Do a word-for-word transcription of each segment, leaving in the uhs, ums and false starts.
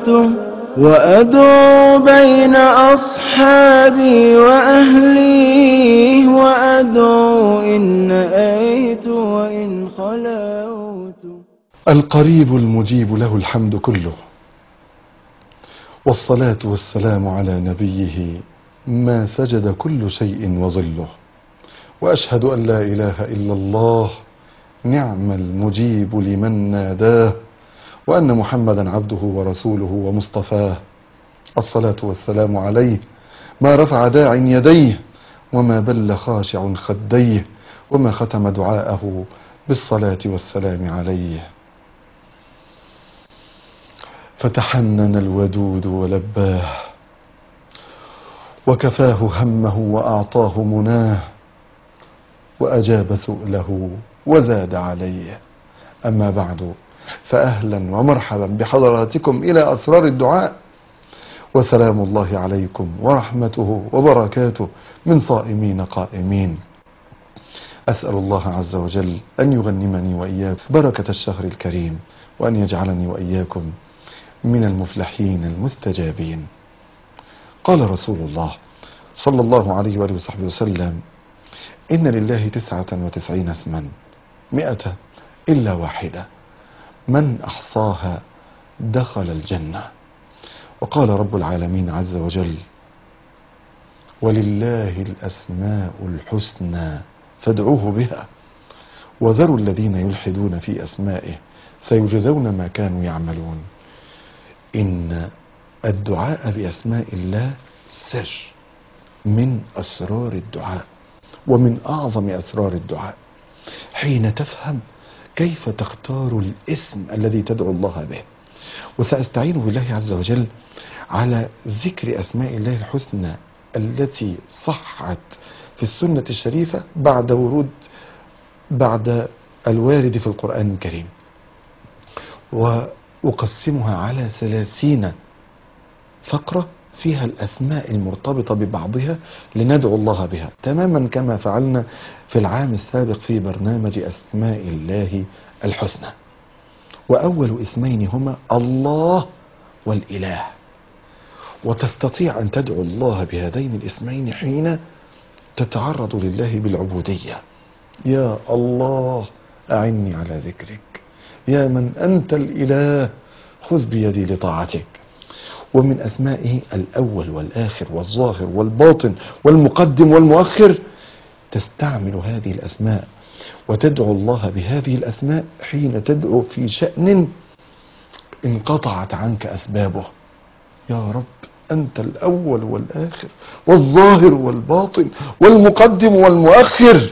وأدعو بين أصحابي وأهلي، وأدعو إن نأيت وإن خلوت. القريب المجيب له الحمد كله، والصلاة والسلام على نبيه ما سجد كل شيء وظله. وأشهد أن لا إله إلا الله نعم المجيب لمن ناداه، وأن محمدا عبده ورسوله ومصطفاه. الصلاة والسلام عليه ما رفع داع يديه، وما بل خاشع خديه، وما ختم دعاءه بالصلاة والسلام عليه. فتحنن الودود ولباه، وكفاه همه وأعطاه مناه، وأجاب سؤله وزاد عليه. أما بعد، فأهلا ومرحبا بحضراتكم إلى أسرار الدعاء، وسلام الله عليكم ورحمته وبركاته من صائمين قائمين. أسأل الله عز وجل أن يغنمني وإياكم بركة الشهر الكريم، وأن يجعلني وإياكم من المفلحين المستجابين. قال رسول الله صلى الله عليه وآله وصحبه وسلم: إن لله تسعة وتسعين اسما مئة إلا واحدة، من أحصاها دخل الجنة. وقال رب العالمين عز وجل: ولله الأسماء الحسنى فادعوه بها، وذروا الذين يلحدون في أسمائه سيجزون ما كانوا يعملون. إن الدعاء بأسماء الله سر من أسرار الدعاء، ومن أعظم أسرار الدعاء. حين تفهم كيف تختار الاسم الذي تدعو الله به. وسأستعين بالله عز وجل على ذكر أسماء الله الحسنى التي صحت في السنة الشريفة بعد ورود بعد الوارد في القرآن الكريم، وأقسمها على ثلاثين فقرة فيها الأسماء المرتبطة ببعضها لندعو الله بها، تماما كما فعلنا في العام السابق في برنامج أسماء الله الحسنى. وأول اسمين هما الله والإله، وتستطيع أن تدعو الله بهذين الاسمين حين تتعرض لله بالعبودية. يا الله أعني على ذكرك، يا من أنت الإله خذ بيدي لطاعتك. ومن أسمائه الأول والآخر والظاهر والباطن والمقدم والمؤخر. تستعمل هذه الأسماء وتدعو الله بهذه الأسماء حين تدعو في شأن انقطعت عنك أسبابه. يا رب أنت الأول والآخر والظاهر والباطن والمقدم والمؤخر،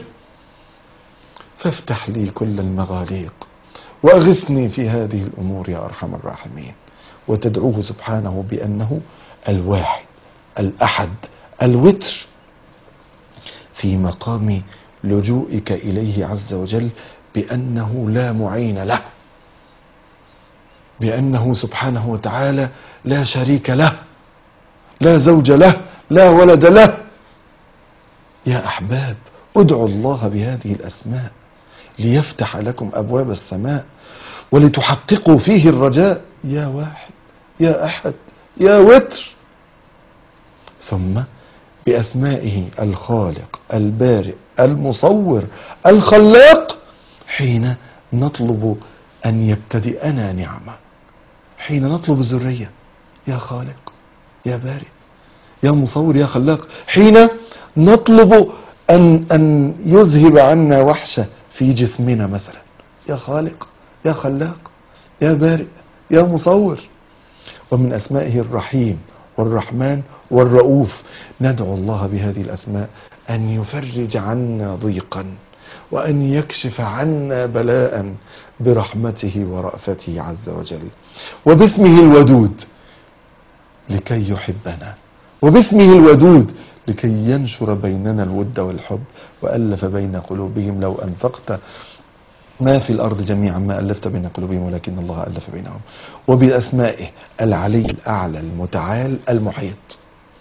فافتح لي كل المغاليق وأغثني في هذه الأمور يا أرحم الراحمين. وتدعوه سبحانه بأنه الواحد الأحد الوتر، في مقام لجوئك إليه عز وجل بأنه لا معين له، بأنه سبحانه وتعالى لا شريك له، لا زوج له، لا ولد له. يا أحباب، ادعوا الله بهذه الأسماء ليفتح لكم أبواب السماء ولتحققوا فيه الرجاء. يا واحد، يا أحد، يا وتر. ثم بأسمائه الخالق البارئ المصور الخلاق، حين نطلب أن يبتدئنا نعمة، حين نطلب الذرية. يا خالق، يا بارئ، يا مصور، يا خلاق. حين نطلب أن, أن يذهب عنا وحشة في جسمنا مثلا. يا خالق، يا خلاق، يا بارئ، يا مصور. ومن أسمائه الرحيم والرحمن والرؤوف. ندعو الله بهذه الأسماء أن يفرج عنا ضيقا، وأن يكشف عنا بلاء برحمته ورأفته عز وجل. وباسمه الودود لكي يحبنا، وباسمه الودود لكي ينشر بيننا الود والحب. وألف بين قلوبهم لو أنفقت ما في الأرض جميعا ما ألفت بين قلوبهم ولكن الله ألف بينهم. وبأسمائه العلي الأعلى المتعال المحيط،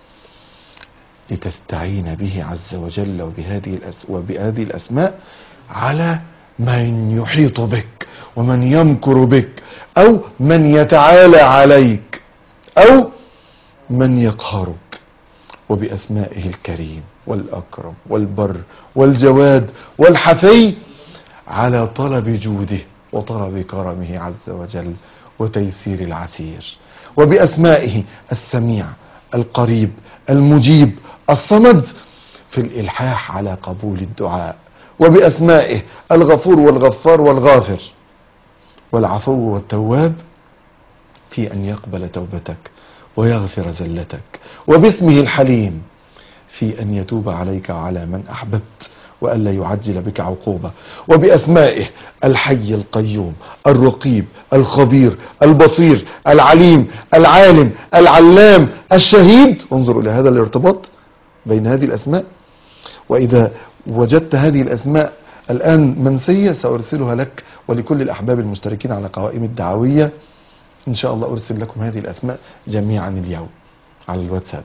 لتستعين به عز وجل وبهذه, الأس... وبهذه الأسماء على من يحيط بك ومن يمكر بك أو من يتعالى عليك. أو من يقهرك. وبأسمائه الكريم والأكرم والبر والجواد والحفي على طلب جوده وطلب كرمه عز وجل وتيسير العسير. وبأسمائه السميع القريب المجيب الصمد في الإلحاح على قبول الدعاء. وبأسمائه الغفور والغفار والغافر والعفو والتواب في أن يقبل توبتك ويغفر زلتك. وباسمه الحليم في أن يتوب عليك وعلى من أحببت وألا يعجل بك عقوبة. وبأسمائه الحي القيوم الرقيب الخبير البصير العليم العالم العلام الشهيد. انظروا إلى هذا الارتباط بين هذه الأسماء. وإذا وجدت هذه الأسماء الآن منسية سأرسلها لك ولكل الأحباب المشتركين على قوائم الدعوية. إن شاء الله أرسل لكم هذه الأسماء جميعا اليوم على الواتساب.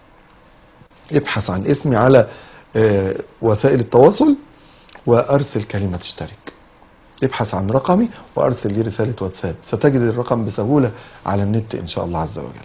ابحث عن اسمي على وسائل التواصل وأرسل كلمة اشترك. ابحث عن رقمي وأرسل لي رسالة واتساب، ستجد الرقم بسهولة على النت إن شاء الله عز وجل.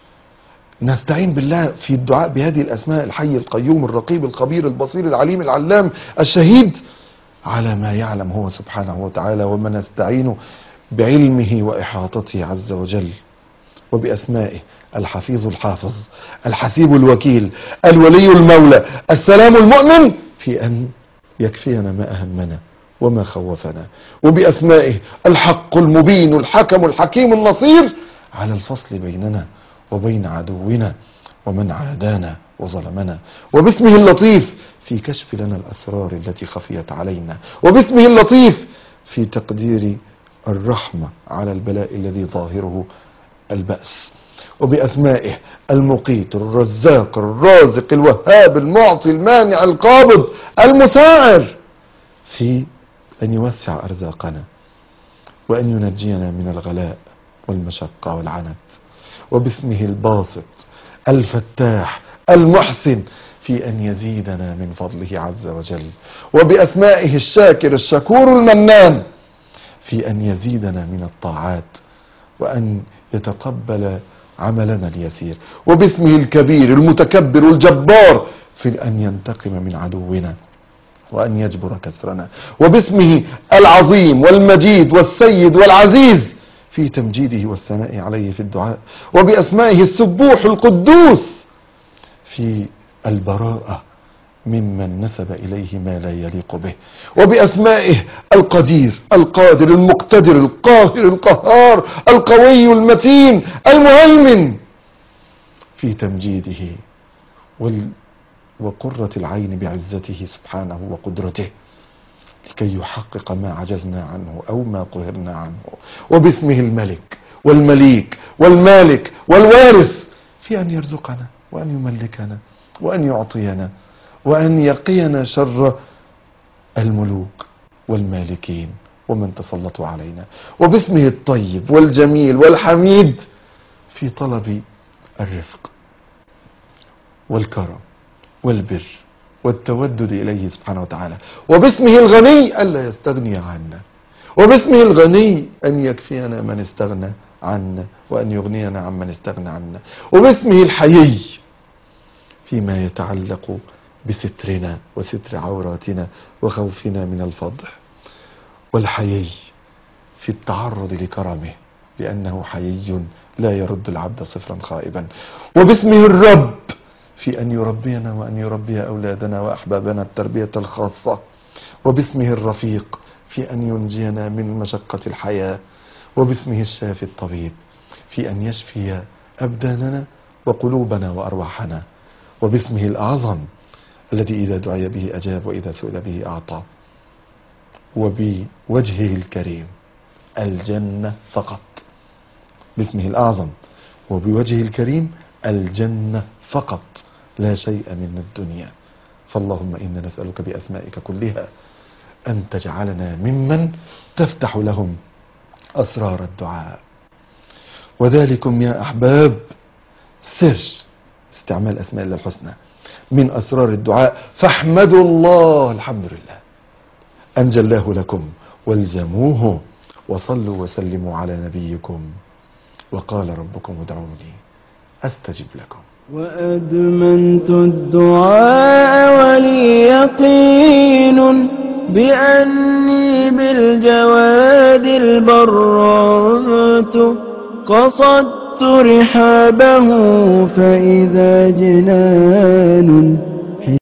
نستعين بالله في الدعاء بهذه الأسماء: الحي القيوم الرقيب الخبير البصير العليم العلام الشهيد، على ما يعلم هو سبحانه وتعالى، وما نستعين بعلمه وإحاطته عز وجل. وبأسمائه الحفيظ الحافظ الحسيب الوكيل الولي المولى السلام المؤمن في أن يكفينا ما أهمنا وما خوفنا. وبأسمائه الحق المبين الحكم الحكيم النصير على الفصل بيننا وبين عدونا ومن عادانا وظلمنا. وباسمه اللطيف في كشف لنا الأسرار التي خفيت علينا. وباسمه اللطيف في تقدير الرحمة على البلاء الذي ظاهره البأس. وبأسمائه المقيت الرزاق الرازق الوهاب المعطي المانع القابض المساعر في أن يوسع أرزاقنا وأن ينجينا من الغلاء والمشقة والعنت. وباسمه الباسط الفتاح المحسن في أن يزيدنا من فضله عز وجل. وبأسمائه الشاكر الشكور المنان في أن يزيدنا من الطاعات وأن يتقبل عملنا اليسير. وباسمه الكبير المتكبر الجبار في أن ينتقم من عدونا وأن يجبر كسرنا. وباسمه العظيم والمجيد والسيد والعزيز في تمجيده والثناء عليه في الدعاء. وبأسمائه السبوح القدوس في البراءة ممن نسب إليه ما لا يليق به. وبأسمائه القدير القادر المقتدر القاهر القهار القوي المتين المهيمن في تمجيده وال وقرة العين بعزته سبحانه وقدرته لكي يحقق ما عجزنا عنه أو ما قهرنا عنه. وباسمه الملك والمليك والمالك والوارث في أن يرزقنا وأن يملكنا وأن يعطينا وأن يقينا شر الملوك والمالكين ومن تسلطوا علينا. وباسمه الطيب والجميل والحميد في طلب الرفق والكرم والبر والتودد إليه سبحانه وتعالى. وباسمه الغني ألا يستغني عنا. وباسمه الغني أن يكفينا من استغنى عنا وأن يغنينا عمن استغنى عنا. وباسمه الحيي فيما يتعلق بسترنا وستر عوراتنا وخوفنا من الفضح. والحيي في التعرض لكرمه لأنه حيي لا يرد العبد صفرا خائبا. وباسمه الرب في أن يربينا وأن يربي أولادنا وأحبابنا التربية الخاصة. وباسمه الرفيق في أن ينجينا من مشقة الحياة. وباسمه الشافي الطبيب في أن يشفي أبداننا وقلوبنا وأرواحنا. وباسمه الأعظم الذي إذا دعي به أجاب وإذا سئل به أعطى. وبوجهه الكريم الجنة فقط. باسمه الأعظم وبوجهه الكريم الجنة فقط لا شيء من الدنيا. فاللهم إنا نسألك بأسمائك كلها أن تجعلنا ممن تفتح لهم أسرار الدعاء. وذلكم يا أحباب سر استعمال أسماء الله الحسنى من أسرار الدعاء، فاحمدوا الله الحمد لله أن جلاه لكم والزموه وصلوا وسلموا على نبيكم وقال ربكم ادعوني أستجب لكم. وأدمنت الدعاء ولي يقين بأني بالجواد البررت قصدت رحابه فإذا جنان